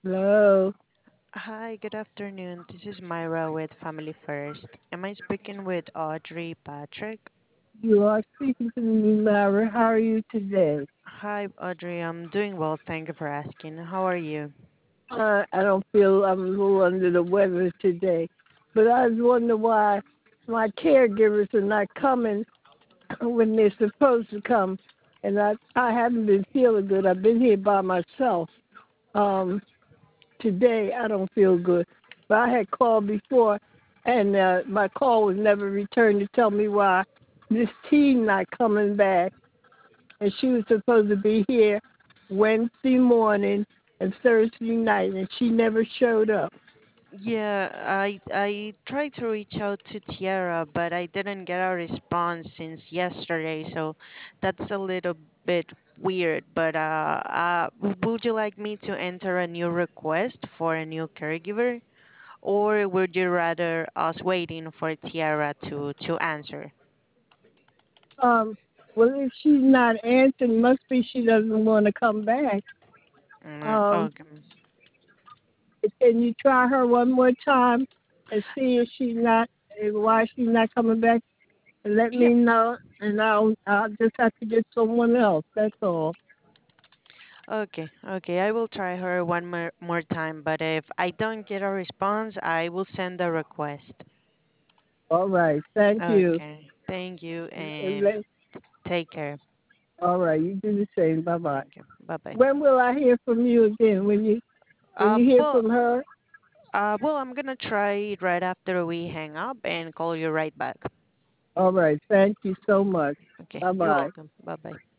Hello. Hi, good afternoon. This is Myra with Family First. Am I speaking with Audrey Patrick? You are speaking to me, Larry. How are you today? Hi, Audrey. I'm doing well. Thank you for asking. How are you? I don't feel I'm a little under the weather today, but I was wondering why my caregivers are not coming when they're supposed to come, and I haven't been feeling good. I've been here by myself. Um, Today I don't feel good, but I had called before, and my call was never returned to tell me why this team not coming back. And she was supposed to be here Wednesday morning and Thursday night, and she never showed up. Yeah, I tried to reach out to Tiara, but I didn't get a response since yesterday, so that's a little bit weird. But would you like me to enter a new request for a new caregiver, or would you rather us waiting for Tiara to answer? Um, well, if she's not answering, must be she doesn't want to come back. Um, Okay. can you try her one more time and see if she's not, why she's not coming back? And let Yeah. me know, and I'll just have to get someone else. That's all. Okay, okay. I will try her one more time, but if I don't get a response, I will send a request. All right. Thank you. Okay. Thank you And and take care. all right. You do the same. Bye bye. Okay. Bye bye. When will I hear from you again? When Uh, you hear well, from her? I'm gonna try it right after we hang up and call you right back. All right. Thank you so much. Okay. Bye You're bye. welcome. Bye bye.